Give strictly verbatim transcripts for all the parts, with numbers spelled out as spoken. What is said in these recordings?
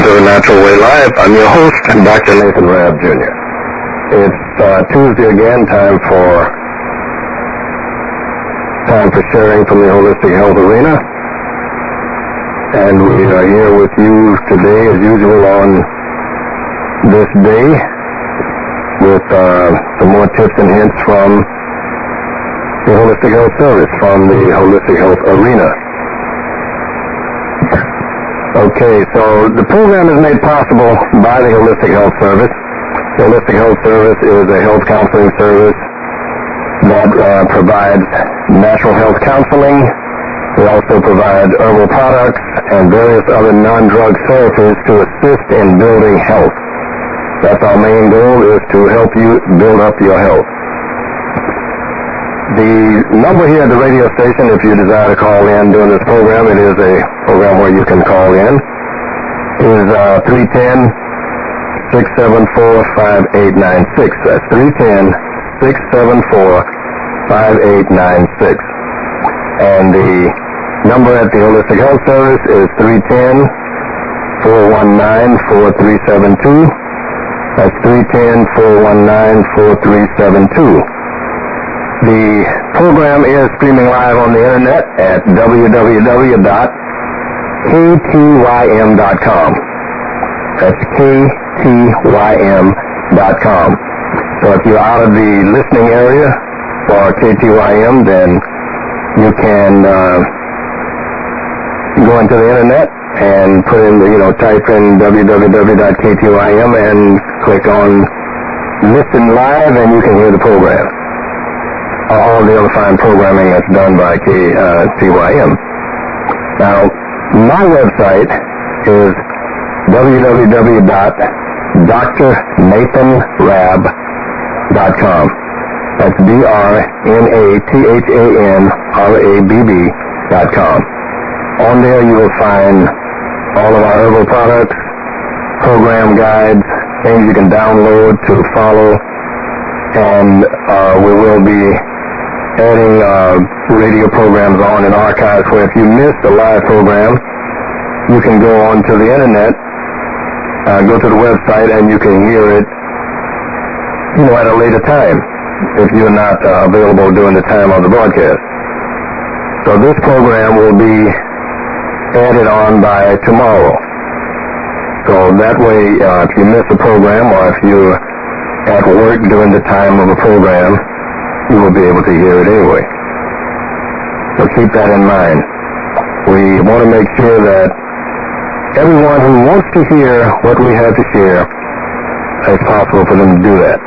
to The Natural Way Live. I'm your host, Doctor Nathan Rabb, Junior It's uh, Tuesday again, time for time for sharing from the holistic health arena. And we are here with you today, as usual, on this day with uh, some more tips and hints from the Holistic Health Service, from the Holistic Health Arena. Okay, so the program is made possible by the Holistic Health Service. The Holistic Health Service is a health counseling service that uh, provides natural health counseling. We also provide herbal products and various other non-drug therapies to assist in building health. That's our main goal, is to help you build up your health. The number here at the radio station, if you desire to call in during this program, it is a program where you can call in, is uh, three one zero, six seven four, five eight nine six. That's three one zero, six seven four, five eight nine six. And the number at the Holistic Health Service is three one zero, four one nine, four three seven two. That's three one zero, four one nine, four three seven two. The program is streaming live on the internet at w w w dot k t y m dot com. That's k t y m dot com. So if you're out of the listening area for K T Y M, then you can uh, go into the internet and put in, the, you know, type in w w w dot k t y m and click on Listen Live, and you can hear the program. All the other fine programming that's done by K T Y M. Now, my website is w w w dot d r nathan rabb dot com. That's D R N A T H A N R A B B dot com. On there you will find all of our herbal products, program guides, things you can download to follow, and uh, we will be adding uh, radio programs on in archives where if you missed a live program, you can go on to the internet, uh, go to the website, and you can hear it, you know, at a later time if you're not uh, available during the time of the broadcast. So this program will be added on by tomorrow. So that way, uh, if you miss a program or if you're at work during the time of a program, you will be able to hear it anyway. So keep that in mind. We want to make sure that everyone who wants to hear what we have to share, it's possible for them to do that.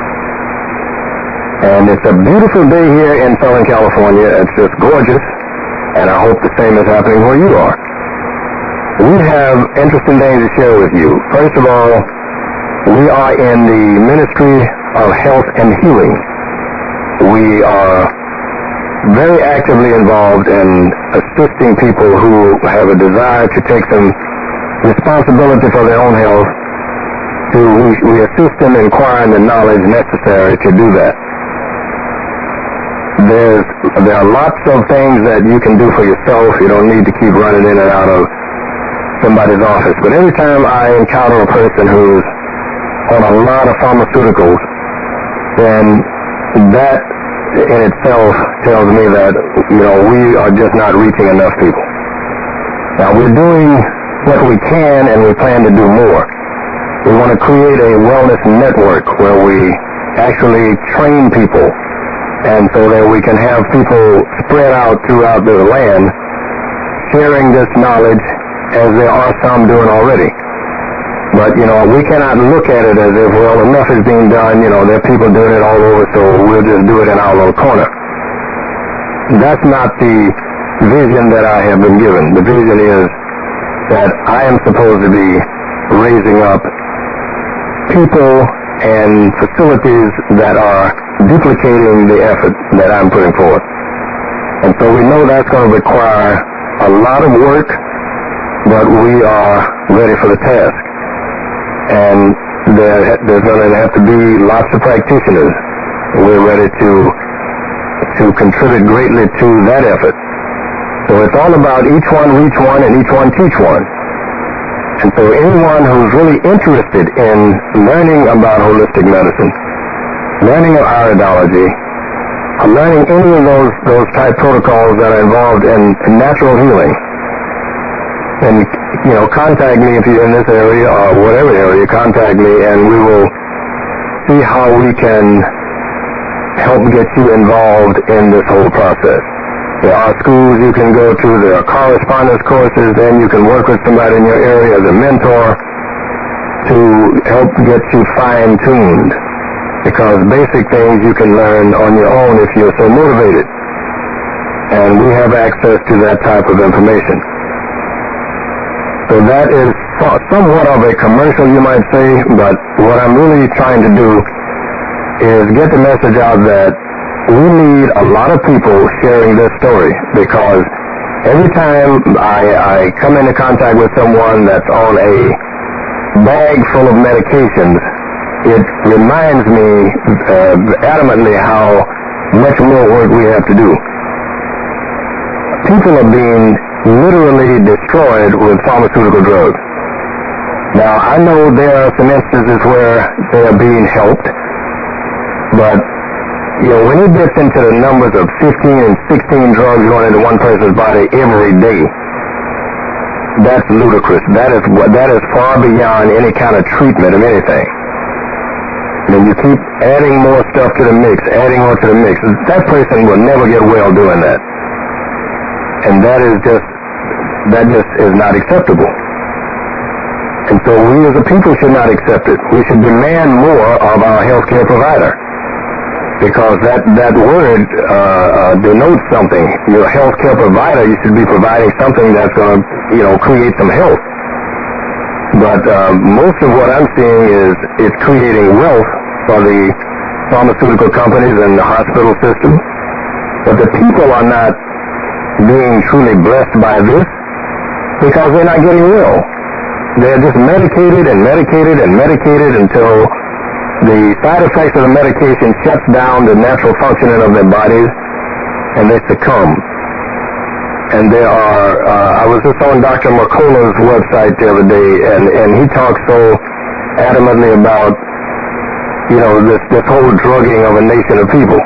And it's a beautiful day here in Southern California. It's just gorgeous, and I hope the same is happening where you are. We have interesting things to share with you. First of all, we are in the Ministry of Health and Healing. We are very actively involved in assisting people who have a desire to take some responsibility for their own health. To, we, we assist them in acquiring the knowledge necessary to do that. There's, there are lots of things that you can do for yourself. You don't need to keep running in and out of somebody's office. But every time I encounter a person who's on a lot of pharmaceuticals, then that in itself tells me that, you know, we are just not reaching enough people. Now, we're doing what we can, and we plan to do more. We want to create a wellness network where we actually train people, and so that we can have people spread out throughout the land sharing this knowledge, as there are some doing already. But, you know, we cannot look at it as if, well, enough is being done, you know, there are people doing it all over, so we'll just do it in our little corner. That's not the vision that I have been given. The vision is that I am supposed to be raising up people and facilities that are duplicating the effort that I'm putting forth. And so we know that's going to require a lot of work, but we are ready for the task. And there, there's going to have to be lots of practitioners. We're ready to to contribute greatly to that effort. So it's all about each one reach one and each one teach one. And so anyone who's really interested in learning about holistic medicine, learning of iridology, or learning any of those, those type protocols that are involved in natural healing, then, you know, contact me if you're in this area or whatever area, contact me and we will see how we can help get you involved in this whole process. There are schools you can go to, there are correspondence courses, and you can work with somebody in your area as a mentor to help get you fine-tuned. Because basic things you can learn on your own if you're so motivated. And we have access to that type of information. So that is somewhat of a commercial, you might say, but what I'm really trying to do is get the message out that we need a lot of people sharing this story, because every time I, I come into contact with someone that's on a bag full of medications, it reminds me uh, adamantly how much more work we have to do. People are being literally destroyed with pharmaceutical drugs. Now, I know there are some instances where they are being helped, but you know, when it gets into the numbers of fifteen and sixteen drugs going into one person's body every day, that's ludicrous. That is that is far beyond any kind of treatment of anything. And you keep adding more stuff to the mix, adding more to the mix. That person will never get well doing that. And that is just, that just is not acceptable. And so we as a people should not accept it. We should demand more of our healthcare provider. Because that, that word uh, uh, denotes something. Your healthcare provider, you should be providing something that's going to, you know, create some health. But uh, most of what I'm seeing is it's creating wealth for the pharmaceutical companies and the hospital system. But the people are not being truly blessed by this because they're not getting well. They're just medicated and medicated and medicated until the side effects of the medication shuts down the natural functioning of their bodies, and they succumb. And there are, uh, I was just on Doctor Mercola's website the other day, and, and he talks so adamantly about, you know, this, this whole drugging of a nation of people.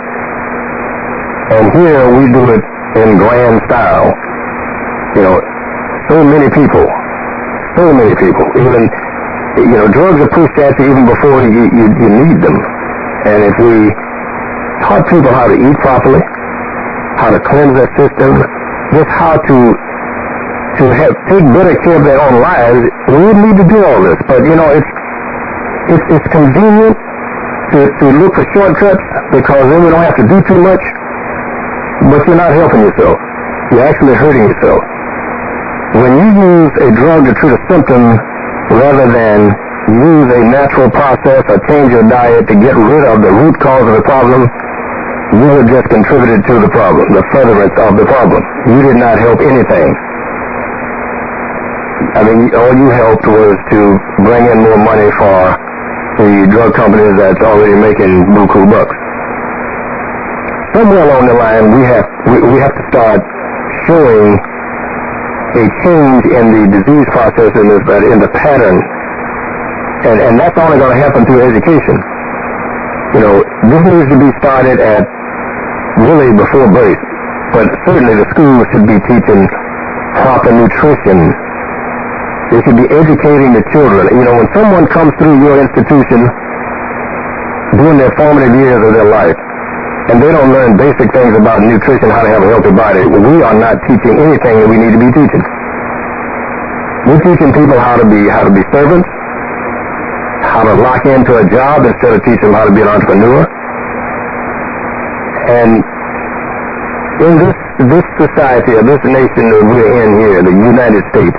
And here we do it in grand style. You know, so many people, so many people, even... You know, drugs are pushed at you even before you, you, you need them. And if we taught people how to eat properly, how to cleanse their system, just how to to have take better care of their own lives, we wouldn't need to do all this. But, you know, it's it's, it's convenient to, to look for shortcuts because then we don't have to do too much, but you're not helping yourself. You're actually hurting yourself. When you use a drug to treat a symptom, rather than use a natural process or change your diet to get rid of the root cause of the problem, you have just contributed to the problem, the furtherance of the problem. You did not help anything. I mean, all you helped was to bring in more money for the drug companies that's already making buku bucks. Somewhere along the line, we have we, we have to start showing a change in the disease process in, this, in the pattern. And, and that's only going to happen through education. You know, this needs to be started at really before birth. But certainly the schools should be teaching proper nutrition. They should be educating the children. You know, when someone comes through your institution during their formative years of their life, and they don't learn basic things about nutrition, how to have a healthy body, we are not teaching anything that we need to be teaching. We're teaching people how to be how to be servants, how to lock into a job instead of teaching them how to be an entrepreneur. And in this this society or this nation that we're in here, the United States,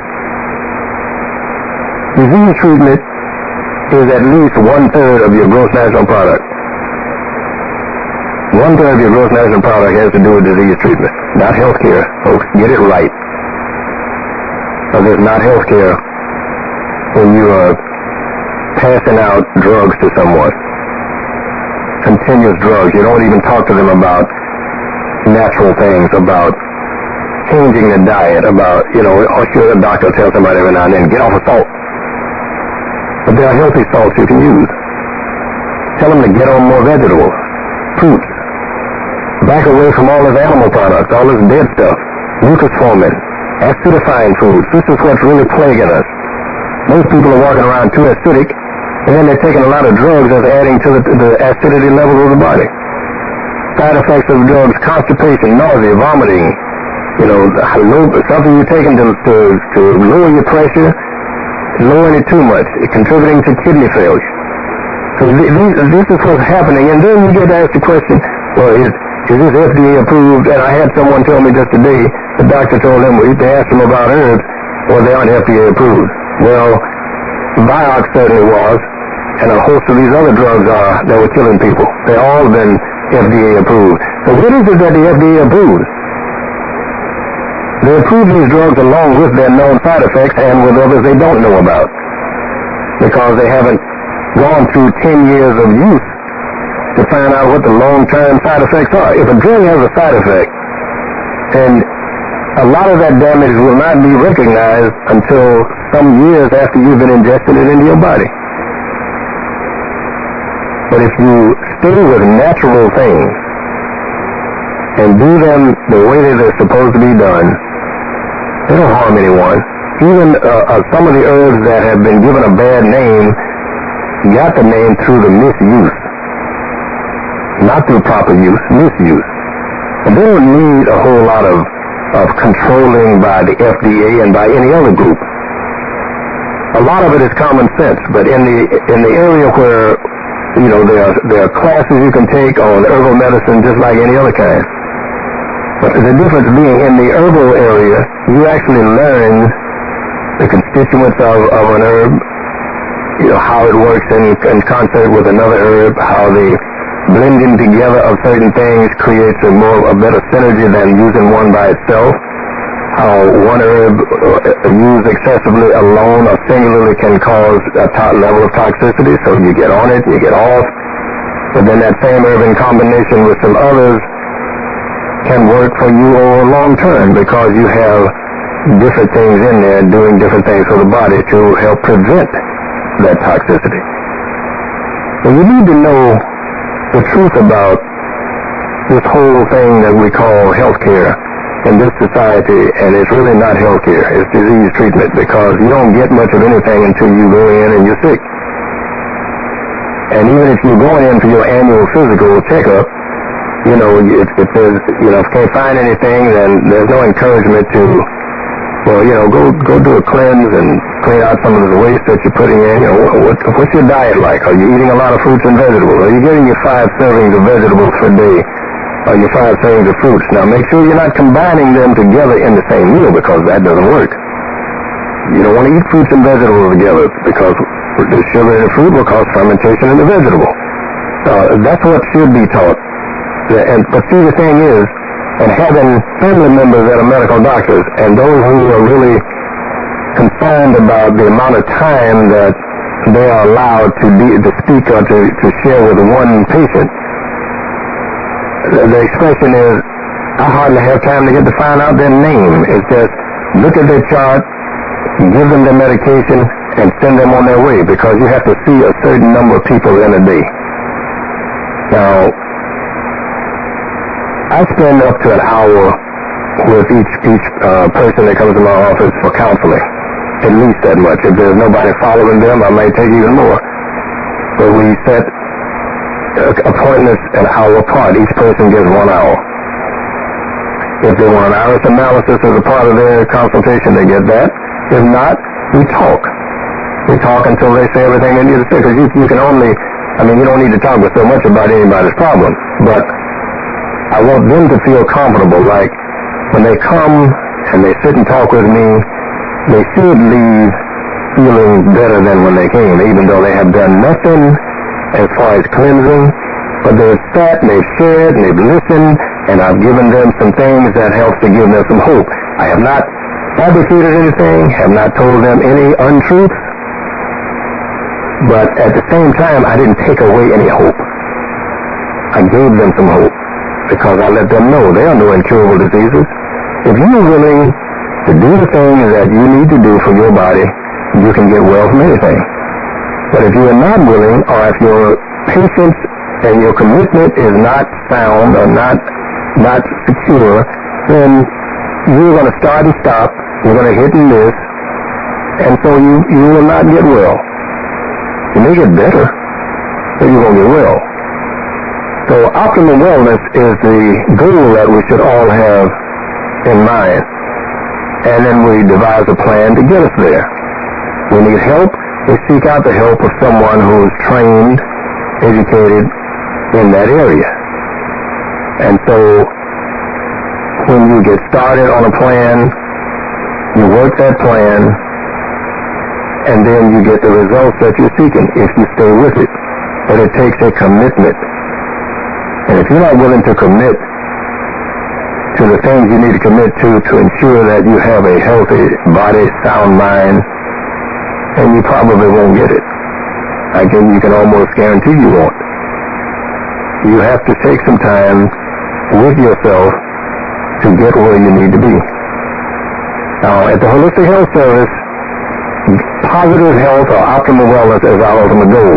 disease treatment is at least one third of your gross national product. One third of your gross national product has to do with disease treatment, not health care, folks. Get it right. Because it's not health care when you are passing out drugs to someone. Continuous drugs. You don't even talk to them about natural things, about changing the diet, about, you know, or sure the doctor will tell somebody every now and then, get off of salt. But there are healthy salts you can use. Tell them to get on more vegetables, fruits. Back away from all this animal products, all this dead stuff, mucus forming, acidifying foods. This is what's really plaguing us. Most people are walking around too acidic, and then they're taking a lot of drugs that's adding to the, the acidity level of the body. Side effects of drugs: constipation, nausea, vomiting. You know, low, something you're taking to, to, to lower your pressure, lowering it too much, contributing to kidney failure. So these, this is what's happening, and then you get asked the question, well, is, is this F D A approved? And I had someone tell me just today, the doctor told them, well, they asked them about herbs, well, they aren't F D A approved. Well, Vioxx certainly was, and a host of these other drugs are that were killing people. They all been F D A approved. So what is it that the F D A approved? They approve these drugs along with their known side effects and with others they don't know about, because they haven't gone through ten years of use to find out what the long-term side effects are. If a drug has a side effect, then a lot of that damage will not be recognized until some years after you've been injecting it into your body. But if you stay with natural things and do them the way that they're supposed to be done, they don't harm anyone. Even uh, uh, some of the herbs that have been given a bad name got the name through the misuse. Not through proper use, misuse. And they don't need a whole lot of, of controlling by the F D A and by any other group. A lot of it is common sense, but in the in the area where, you know, there are, there are classes you can take on herbal medicine just like any other kind. But the difference being, in the herbal area, you actually learn the constituents of, of an herb, you know, how it works in, in concert with another herb, how the blending together of certain things creates a more, a better synergy than using one by itself, how one herb uh, used excessively alone or singularly can cause a to- level of toxicity, so you get on it, you get off, but then that same herb in combination with some others can work for you over long term, because you have different things in there doing different things for the body to help prevent that toxicity. So you need to know the truth about this whole thing that we call healthcare in this society, and it's really not healthcare, it's disease treatment, because you don't get much of anything until you go in and you're sick. And even if you're going in for your annual physical checkup, you know, if, if there's, you know, if you can't find anything, then there's no encouragement to, well, you know, go go do a cleanse and clean out some of the waste that you're putting in. You know, what, what's your diet like? Are you eating a lot of fruits and vegetables? Are you getting your five servings of vegetables per day? Are your five servings of fruits? Now, make sure you're not combining them together in the same meal, because that doesn't work. You don't want to eat fruits and vegetables together, because the sugar in the fruit will cause fermentation in the vegetable. Uh, that's what should be taught. And, but see, the thing is, and having family members that are medical doctors, and those who are really concerned about the amount of time that they are allowed to, be, to speak or to, to share with one patient, the, the expression is, I hardly have time to get to find out their name. It's just, look at their chart, give them their medication, and send them on their way, because you have to see a certain number of people in a day. Now, I spend up to an hour with each each uh, person that comes to my office for counseling, at least that much. If there's nobody following them, I may take even more. But we set uh, appointments an hour apart. Each person gets one hour. If they want an iris analysis as a part of their consultation, they get that. If not, we talk. We talk until they say everything they need to say, because you, you can only, I mean, you don't need to talk with so much about anybody's problem, but I want them to feel comfortable, like when they come and they sit and talk with me, they should leave feeling better than when they came, even though they have done nothing as far as cleansing, but they've sat and they've shared and they've listened, and I've given them some things that helps to give them some hope. I have not fabricated anything, have not told them any untruths, but at the same time, I didn't take away any hope. I gave them some hope, because I let them know there are no incurable diseases. If you're willing to do the things that you need to do for your body, you can get well from anything. But if you are not willing, or if your patience and your commitment is not sound or not not secure, then you're going to start and stop. You're going to hit and miss, and so you you will not get well. You may get better, but you won't get well. So optimal wellness is the goal that we should all have in mind. And then we devise a plan to get us there. We need help. We seek out the help of someone who is trained, educated in that area. And so when you get started on a plan, you work that plan, and then you get the results that you're seeking if you stay with it. But it takes a commitment. And if you're not willing to commit to the things you need to commit to to ensure that you have a healthy body, sound mind, then you probably won't get it. I can, you can almost guarantee you won't. You have to take some time with yourself to get where you need to be. Now, at the Holistic Health Service, positive health or optimal wellness is our ultimate goal.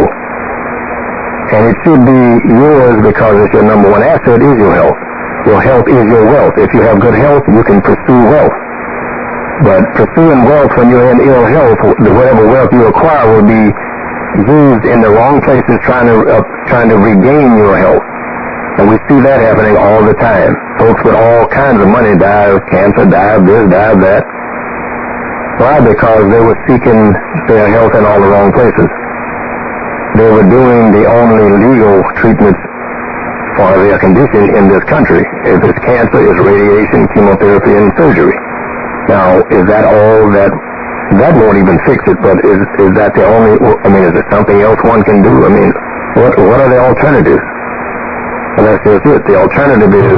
And it should be yours because it's your number one asset is your health. Your health is your wealth. If you have good health, you can pursue wealth. But pursuing wealth when you're in ill health, whatever wealth you acquire will be used in the wrong places trying to uh, trying to regain your health. And we see that happening all the time. Folks with all kinds of money die of cancer, die of this, die of that. Why? Because they were seeking their health in all the wrong places. They were doing the only legal treatments for their condition in this country. If it's cancer, it's radiation, chemotherapy, and surgery. Now, is that all that, that won't even fix it, but is, is that the only, I mean, is there something else one can do? I mean, what, what are the alternatives? And that's just it. The alternative is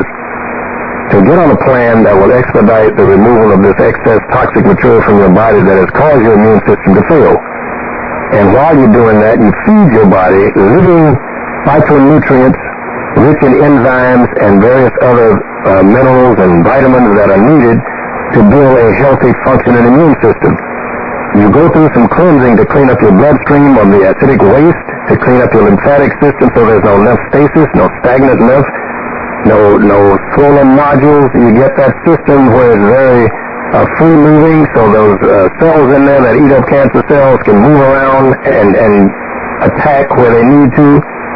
to get on a plan that will expedite the removal of this excess toxic material from your body that has caused your immune system to fail. And while you're doing that, you feed your body living phytonutrients, rich in enzymes and various other uh, minerals and vitamins that are needed to build a healthy, functioning immune system. You go through some cleansing to clean up your bloodstream of the acidic waste, to clean up your lymphatic system so there's no lymph stasis, no stagnant lymph, no no swollen nodules. You get that system where it's very uh, free-moving, so those uh, cells in there that eat up cancer cells can move around and, and attack where they need to.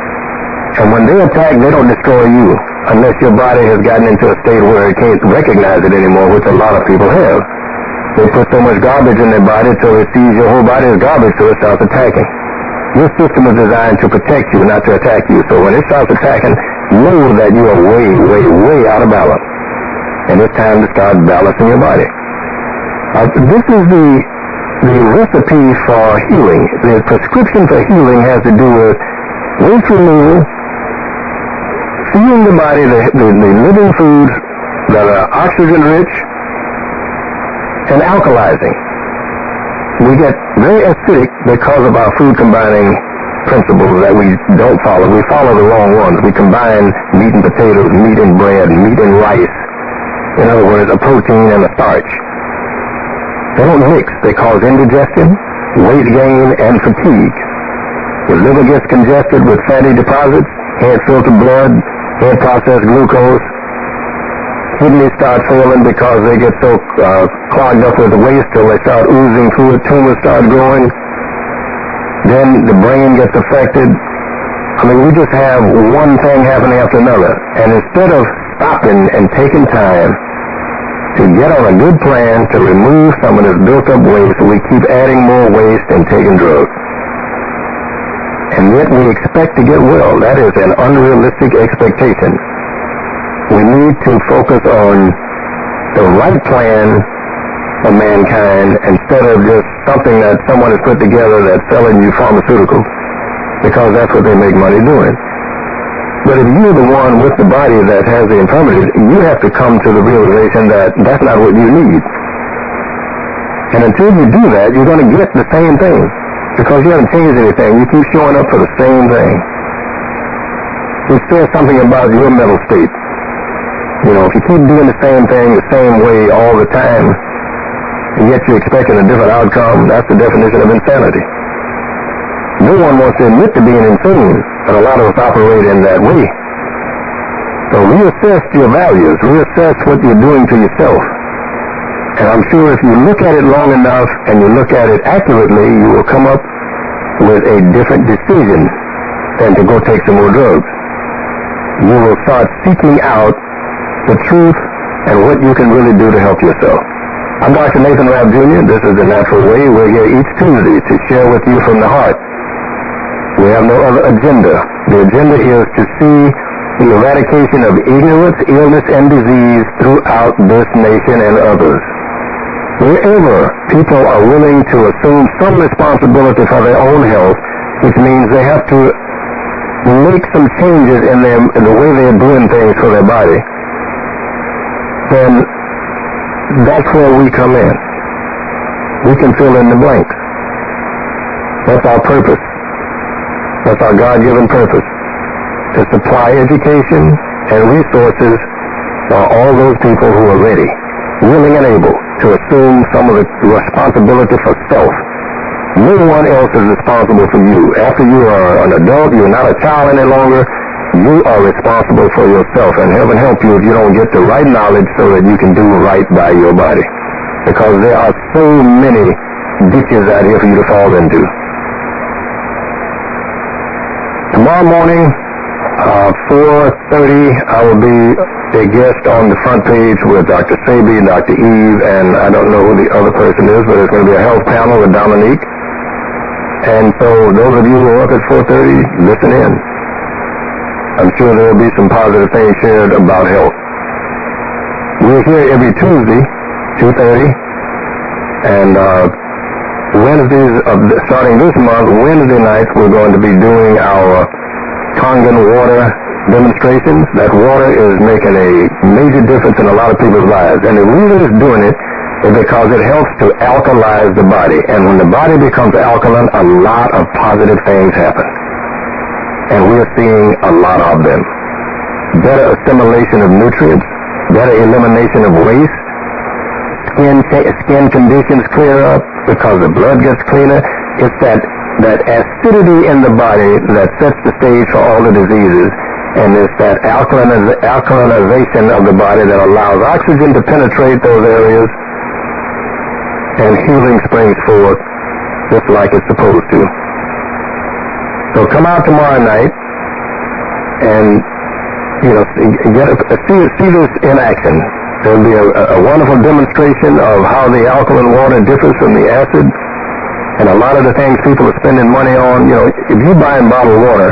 And when they attack, they don't destroy you unless your body has gotten into a state where it can't recognize it anymore, which a lot of people have. They put so much garbage in their body till it sees your whole body as garbage, so it starts attacking. Your system is designed to protect you, not to attack you. So when it starts attacking, know that you are way, way, way out of balance. And it's time to start balancing your body. Uh, this is the the recipe for healing. The prescription for healing has to do with waste removal, feeding the body the, the, the living foods that are oxygen-rich, and alkalizing. We get very acidic because of our food combining principles that we don't follow. We follow the wrong ones. We combine meat and potatoes, meat and bread, meat and rice. In other words, a protein and a starch. They don't mix. They cause indigestion, weight gain, and fatigue. The liver gets congested with fatty deposits, head filtered blood, head processed glucose. Kidneys start failing because they get so uh, clogged up with waste till they start oozing fluid, tumors start growing. Then the brain gets affected. I mean, we just have one thing happening after another. And instead of stopping and taking time to get on a good plan to remove some of this built-up waste, we keep adding more waste and taking drugs. And yet we expect to get well. That is an unrealistic expectation. We need to focus on the right plan for mankind instead of just something that someone has put together that's selling you pharmaceuticals, because that's what they make money doing. But if you're the one with the body that has the infirmities, you have to come to the realization that that's not what you need. And until you do that, you're going to get the same thing, because you haven't changed anything. You keep showing up for the same thing. It says something about your mental state. You know, if you keep doing the same thing the same way all the time, and yet you're expecting a different outcome, that's the definition of insanity. no one wants to admit to being insane, but a lot of us operate in that way. So reassess your values, reassess what you're doing to yourself. And I'm sure if you look at it long enough and you look at it accurately, you will come up with a different decision than to go take some more drugs. You will start seeking out the truth and what you can really do to help yourself. I'm Doctor Nathan Rabb Junior This is The Natural Way. We're here each Tuesday to share with you from the heart. We have no other agenda. The agenda is to see the eradication of ignorance, illness, and disease throughout this nation and others. Wherever people are willing to assume some responsibility for their own health, which means they have to make some changes in, their, in the way they're doing things for their body, then that's where we come in. We can fill in the blanks. That's our purpose. That's our God-given purpose. To supply education and resources for all those people who are ready, willing and able to assume some of the responsibility for self. No one else is responsible for you. After you are an adult, you're not a child any longer, you are responsible for yourself. And heaven help you if you don't get the right knowledge so that you can do right by your body. Because there are so many ditches out here for you to fall into. Tomorrow morning, Uh, four thirty, I will be a guest on the front page with Doctor Sabi and Doctor Eve, and I don't know who the other person is, but it's going to be a health panel with Dominique. And so those of you who are up at four thirty, listen in. I'm sure there will be some positive things shared about health. We're here every Tuesday, two thirty, and uh, Wednesdays, uh, starting this month, Wednesday nights, we're going to be doing our Kangen water demonstrations. That water is making a major difference in a lot of people's lives. And the reason it's doing it is because it helps to alkalize the body. And when the body becomes alkaline, a lot of positive things happen. And we're seeing a lot of them. Better assimilation of nutrients, better elimination of waste, skin, skin conditions clear up because the blood gets cleaner. It's that that acidity in the body that sets the stage for all the diseases, and it's that alkaliniz- alkalinization of the body that allows oxygen to penetrate those areas, and healing springs forth just like it's supposed to. So come out tomorrow night and, you know, get a, see, see this in action. There'll be a, a wonderful demonstration of how the alkaline water differs from the acid. And a lot of the things people are spending money on, you know, if you buy in bottled water,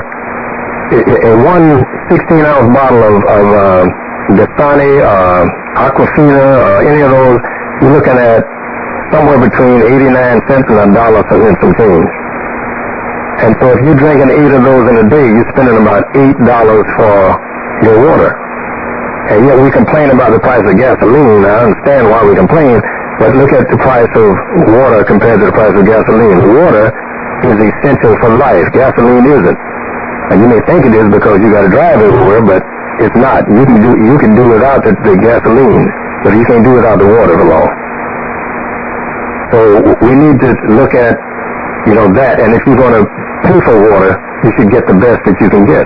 a one sixteen-ounce bottle of, of uh, Dasani, uh, Aquafina, or any of those, you're looking at somewhere between eighty-nine cents and a dollar and some change. And so if you're drinking eight of those in a day, you're spending about eight dollars for your water. And yet we complain about the price of gasoline. I understand why we complain. But look at the price of water compared to the price of gasoline. Water is essential for life. Gasoline isn't. And you may think it is because you got to drive everywhere, but it's not. You can do you can do without the, the gasoline, but you can't do without the water for long. So we need to look at, you know, that. And if you're going to pay for water, you should get the best that you can get.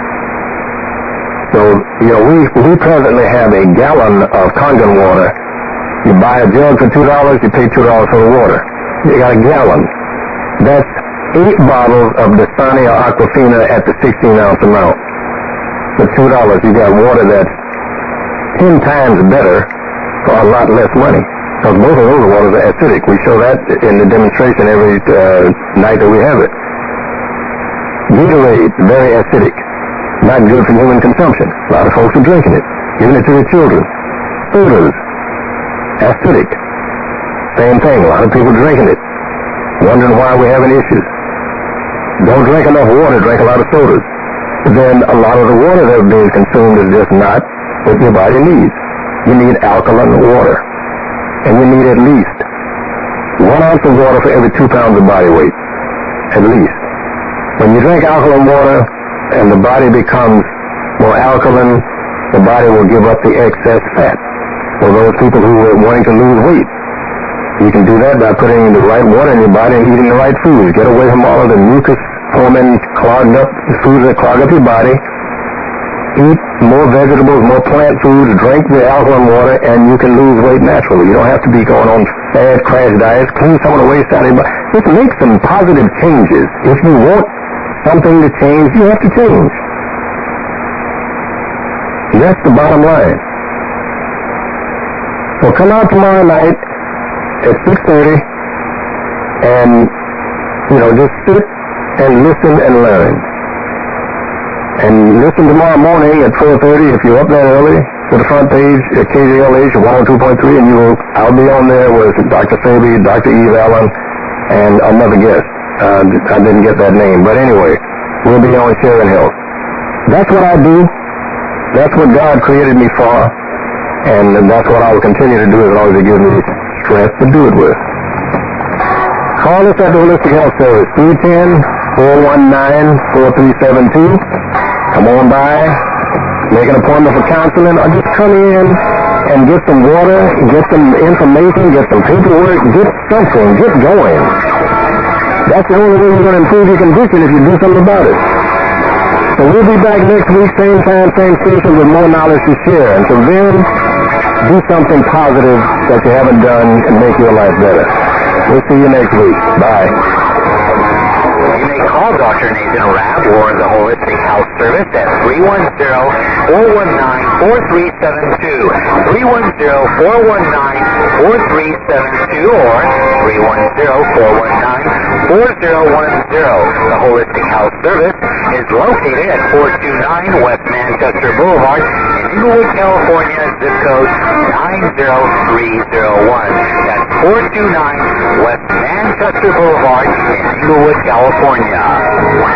So, you know, we we presently have a gallon of Kangen water. You buy a jug for two dollars, you pay two dollars for the water. You got a gallon. That's eight bottles of Dasani or Aquafina at the sixteen-ounce amount. For two dollars, you got water that's ten times better for a lot less money. Because both of those waters are acidic. We show that in the demonstration every uh, night that we have it. Gatorade, very acidic. Not good for human consumption. A lot of folks are drinking it, giving it to their children. Sodas, acidic. Same thing, a lot of people drinking it, wondering why we're having issues. Don't drink enough water, drink a lot of sodas. Then a lot of the water that's being consumed is just not what your body needs. You need alkaline water. And you need at least one ounce of water for every two pounds of body weight. At least. When you drink alkaline water and the body becomes more alkaline, the body will give up the excess fat. For those people who are wanting to lose weight, You can do that by putting the right water in your body and eating the right foods. Get away from all of the mucus forming, clogged up foods that clog up your body. Eat more vegetables, more plant foods, drink the alkaline water, and you can lose weight naturally. You don't have to be going on fad crash diets. Clean some of the waste out of your body. Just make some positive changes. If you want something to change, you have to change. That's the bottom line. So come out tomorrow night at six thirty and, you know, just sit and listen and learn. And listen tomorrow morning at four thirty if you're up that early to the front page at K J L H one oh two point three, and you will, I'll be on there with Doctor Sabi, Doctor Eve Allen, and another guest. Uh, I didn't get that name, but anyway, we'll be on Sharing Health. That's what I do. That's what God created me for, and that's what I will continue to do as long as He gives me strength to do it with. Call us at the Holistic Health Service, three one zero, four one nine, four three seven two. Come on by, make an appointment for counseling, or just come in and get some water, get some information, get some paperwork, get something, get going. That's the only way you're going to improve your condition if you do something about it. So we'll be back next week, same time, same station, with more knowledge to share. Until then, do something positive that you haven't done and make your life better. We'll see you next week. Bye. You may call Doctor Nathan Rabb or the Holistic Health Service at three one zero, four one nine, four three seven two, three one zero, four one nine, four three seven two, or three one zero, four one nine, four zero one zero. The Holistic Health Service is located at four two nine West Manchester Boulevard in Inglewood, California, zip code nine zero three zero one. That's four two nine West Manchester Boulevard in Inglewood, California.